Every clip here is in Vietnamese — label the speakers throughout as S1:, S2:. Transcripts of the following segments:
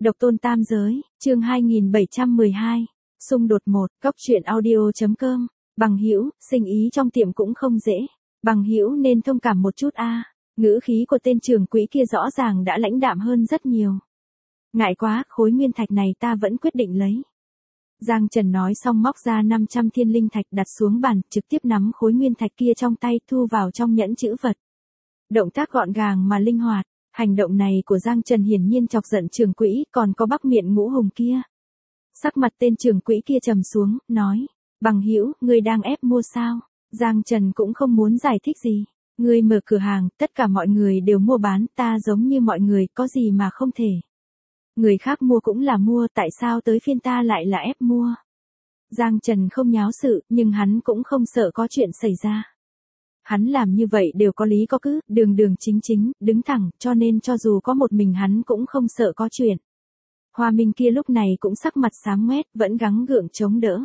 S1: Độc tôn tam giới, chương 2712, xung đột 1, góc truyện audio.com, bằng hữu, sinh ý trong tiệm cũng không dễ, bằng hữu nên thông cảm một chút a. Ngữ khí của tên trưởng quỹ kia rõ ràng đã lãnh đạm hơn rất nhiều. Ngại quá, khối nguyên thạch này ta vẫn quyết định lấy. Giang Trần nói xong móc ra 500 thiên linh thạch đặt xuống bàn, trực tiếp nắm khối nguyên thạch kia trong tay thu vào trong nhẫn chữ vật. Động tác gọn gàng mà linh hoạt. Hành động này của Giang Trần hiển nhiên chọc giận trưởng quỹ, còn có Bắc Miện Ngũ Hùng kia. Sắc mặt tên trưởng quỹ kia trầm xuống, nói, bằng hữu, ngươi đang ép mua sao? Giang Trần cũng không muốn giải thích gì. Ngươi mở cửa hàng, tất cả mọi người đều mua bán, ta giống như mọi người, có gì mà không thể. Người khác mua cũng là mua, tại sao tới phiên ta lại là ép mua? Giang Trần không nháo sự, nhưng hắn cũng không sợ có chuyện xảy ra. Hắn làm như vậy đều có lý có cứ, đường đường chính chính, đứng thẳng, cho nên cho dù có một mình hắn cũng không sợ có chuyện. Hoa Minh kia lúc này cũng sắc mặt xám ngoét, vẫn gắng gượng chống đỡ.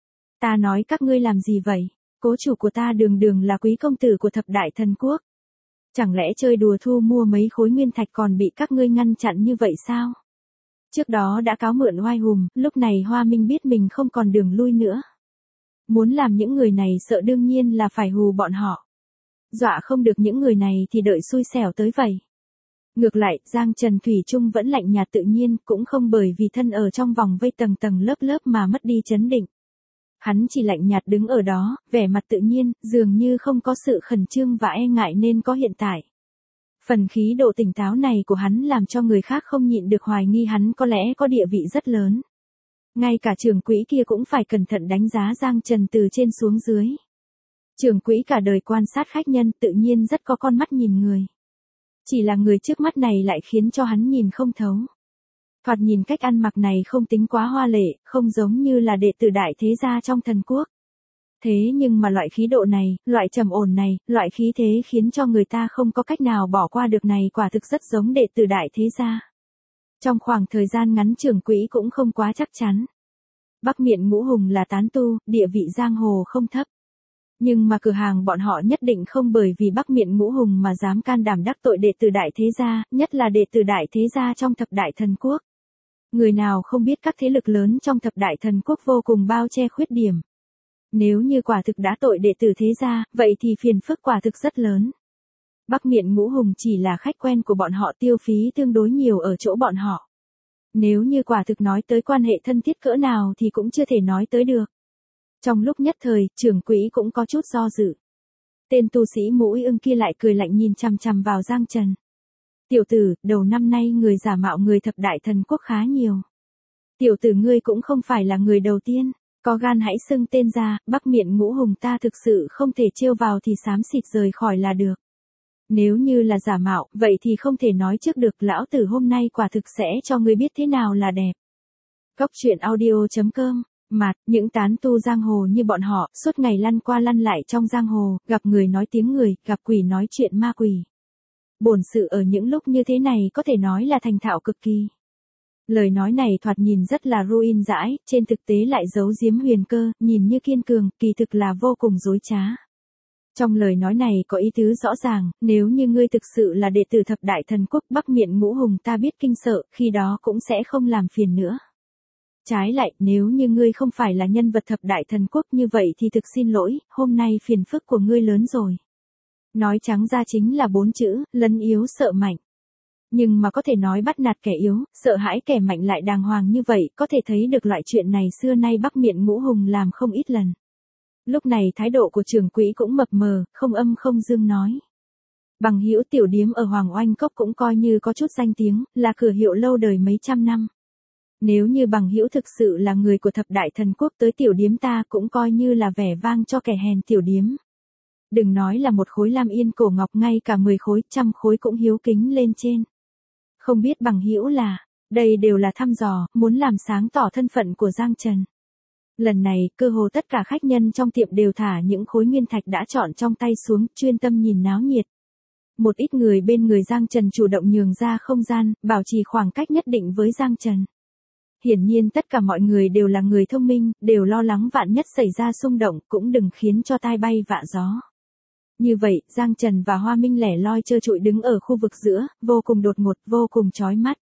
S1: Ta nói các ngươi làm gì vậy? Cố chủ của ta đường đường là quý công tử của thập đại thần quốc. Chẳng lẽ chơi đùa thu mua mấy khối nguyên thạch còn bị các ngươi ngăn chặn như vậy sao? Trước đó đã cáo mượn oai hùng, lúc này Hoa Minh biết mình không còn đường lui nữa. Muốn làm những người này sợ đương nhiên là phải hù bọn họ. Dọa không được những người này thì đợi xui xẻo tới vậy. Ngược lại, Giang Trần Thủy Trung vẫn lạnh nhạt tự nhiên, cũng không bởi vì thân ở trong vòng vây tầng tầng lớp lớp mà mất đi chấn định. Hắn chỉ lạnh nhạt đứng ở đó, vẻ mặt tự nhiên, dường như không có sự khẩn trương và e ngại nên có hiện tại. Phần khí độ tỉnh táo này của hắn làm cho người khác không nhịn được hoài nghi hắn có lẽ có địa vị rất lớn. Ngay cả trưởng quỹ kia cũng phải cẩn thận đánh giá Giang Trần từ trên xuống dưới. Trưởng quỹ cả đời quan sát khách nhân tự nhiên rất có con mắt nhìn người. Chỉ là người trước mắt này lại khiến cho hắn nhìn không thấu. Thoạt nhìn cách ăn mặc này không tính quá hoa lệ, không giống như là đệ tử đại thế gia trong thần quốc. Thế nhưng mà loại khí độ này, loại trầm ổn này, loại khí thế khiến cho người ta không có cách nào bỏ qua được này quả thực rất giống đệ tử đại thế gia. Trong khoảng thời gian ngắn trưởng quỹ cũng không quá chắc chắn. Bắc Miện Ngũ Hùng là tán tu, địa vị giang hồ không thấp. Nhưng mà cửa hàng bọn họ nhất định không bởi vì Bắc Miện Ngũ Hùng mà dám can đảm đắc tội đệ tử đại thế gia, nhất là đệ tử đại thế gia trong thập đại thần quốc. Người nào không biết các thế lực lớn trong thập đại thần quốc vô cùng bao che khuyết điểm. Nếu như quả thực đã tội đệ tử thế gia, vậy thì phiền phức quả thực rất lớn. Bắc Miện Ngũ Hùng chỉ là khách quen của bọn họ, tiêu phí tương đối nhiều ở chỗ bọn họ. Nếu như quả thực nói tới quan hệ thân thiết cỡ nào thì cũng chưa thể nói tới được. Trong lúc nhất thời, trưởng quỹ cũng có chút do dự. Tên tu sĩ mũi ưng kia lại cười lạnh nhìn chằm chằm vào Giang Trần. Tiểu tử, đầu năm nay người giả mạo người thập đại thần quốc khá nhiều. Tiểu tử ngươi cũng không phải là người đầu tiên, có gan hãy xưng tên ra, Bắc Miện Ngũ Hùng ta thực sự không thể trêu vào thì xám xịt rời khỏi là được. Nếu như là giả mạo, vậy thì không thể nói trước được, lão tử hôm nay quả thực sẽ cho ngươi biết thế nào là đẹp. Góc truyện audio.com. Những tán tu giang hồ như bọn họ, suốt ngày lăn qua lăn lại trong giang hồ, gặp người nói tiếng người, gặp quỷ nói chuyện ma quỷ. Bổn sự ở những lúc như thế này có thể nói là thành thạo cực kỳ. Lời nói này thoạt nhìn rất là ruin dãi, trên thực tế lại giấu giếm huyền cơ, nhìn như kiên cường, kỳ thực là vô cùng dối trá. Trong lời nói này có ý tứ rõ ràng, nếu như ngươi thực sự là đệ tử thập đại thần quốc Bắc Miện Ngũ Hùng ta biết kinh sợ, khi đó cũng sẽ không làm phiền nữa. Trái lại, nếu như ngươi không phải là nhân vật thập đại thần quốc như vậy thì thực xin lỗi, hôm nay phiền phức của ngươi lớn rồi. Nói trắng ra chính là 4 chữ, lấn yếu sợ mạnh. Nhưng mà có thể nói bắt nạt kẻ yếu, sợ hãi kẻ mạnh lại đàng hoàng như vậy, có thể thấy được loại chuyện này xưa nay Bắc Miện Ngũ Hùng làm không ít lần. Lúc này thái độ của trưởng quỹ cũng mập mờ, không âm không dương nói. Bằng hữu tiểu điếm ở Hoàng Oanh Cốc cũng coi như có chút danh tiếng, là cửa hiệu lâu đời mấy trăm năm. Nếu như bằng hữu thực sự là người của thập đại thần quốc tới tiểu điếm ta cũng coi như là vẻ vang cho kẻ hèn tiểu điếm. Đừng nói là một khối lam yên cổ ngọc, ngay cả 10 khối, 100 khối cũng hiếu kính lên trên. Không biết bằng hữu là, đây đều là thăm dò, muốn làm sáng tỏ thân phận của Giang Trần. Lần này, cơ hồ tất cả khách nhân trong tiệm đều thả những khối nguyên thạch đã chọn trong tay xuống, chuyên tâm nhìn náo nhiệt. Một ít người bên người Giang Trần chủ động nhường ra không gian, bảo trì khoảng cách nhất định với Giang Trần. Hiển nhiên tất cả mọi người đều là người thông minh, đều lo lắng vạn nhất xảy ra xung động, cũng đừng khiến cho tai bay vạ gió. Như vậy, Giang Trần và Hoa Minh lẻ loi trơ trụi đứng ở khu vực giữa, vô cùng đột ngột, vô cùng chói mắt.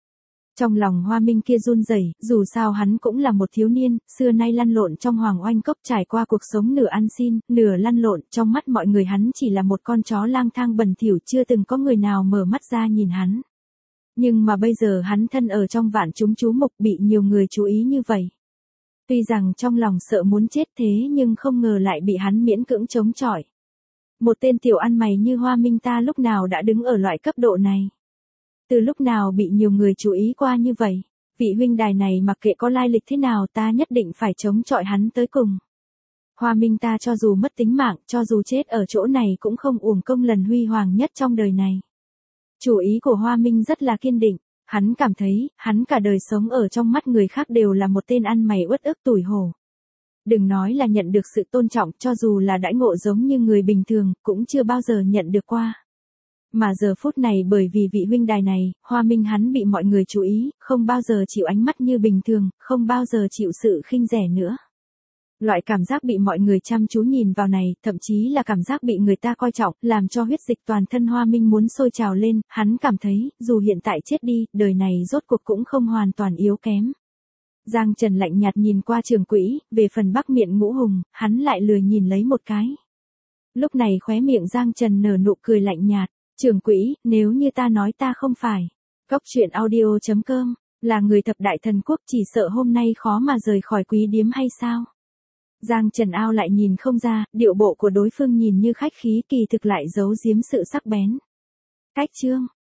S1: Trong lòng Hoa Minh kia run rẩy, dù sao hắn cũng là một thiếu niên, xưa nay lăn lộn trong hoàng oanh cốc trải qua cuộc sống nửa ăn xin, nửa lăn lộn, trong mắt mọi người hắn chỉ là một con chó lang thang bẩn thỉu, chưa từng có người nào mở mắt ra nhìn hắn. Nhưng mà bây giờ hắn thân ở trong vạn chúng chú mục, bị nhiều người chú ý như vậy. Tuy rằng trong lòng sợ muốn chết thế nhưng không ngờ lại bị hắn miễn cưỡng chống chọi. Một tên tiểu ăn mày như Hoa Minh ta lúc nào đã đứng ở loại cấp độ này. Từ lúc nào bị nhiều người chú ý qua như vậy, vị huynh đài này mặc kệ có lai lịch thế nào ta nhất định phải chống chọi hắn tới cùng. Hoa Minh ta cho dù mất tính mạng, cho dù chết ở chỗ này cũng không uổng công lần huy hoàng nhất trong đời này. Chủ ý của Hoa Minh rất là kiên định, hắn cảm thấy, hắn cả đời sống ở trong mắt người khác đều là một tên ăn mày uất ức tủi hổ. Đừng nói là nhận được sự tôn trọng, cho dù là đãi ngộ giống như người bình thường, cũng chưa bao giờ nhận được qua. Mà giờ phút này bởi vì vị huynh đài này, Hoa Minh hắn bị mọi người chú ý, không bao giờ chịu ánh mắt như bình thường, không bao giờ chịu sự khinh rẻ nữa. Loại cảm giác bị mọi người chăm chú nhìn vào này, thậm chí là cảm giác bị người ta coi trọng, làm cho huyết dịch toàn thân Hoa Minh muốn sôi trào lên, hắn cảm thấy, dù hiện tại chết đi, đời này rốt cuộc cũng không hoàn toàn yếu kém. Giang Trần lạnh nhạt nhìn qua Trường Quỹ, về phần Bắc Miện Ngũ Hùng, hắn lại lười nhìn lấy một cái. Lúc này khóe miệng Giang Trần nở nụ cười lạnh nhạt, Trường Quỹ, nếu như ta nói ta không phải, Cốc Truyện Audio.com, là người thập đại thần quốc, chỉ sợ hôm nay khó mà rời khỏi quý điếm hay sao? Giang Trần Ao lại nhìn không ra, điệu bộ của đối phương nhìn như khách khí kỳ thực lại giấu giếm sự sắc bén. Cách chương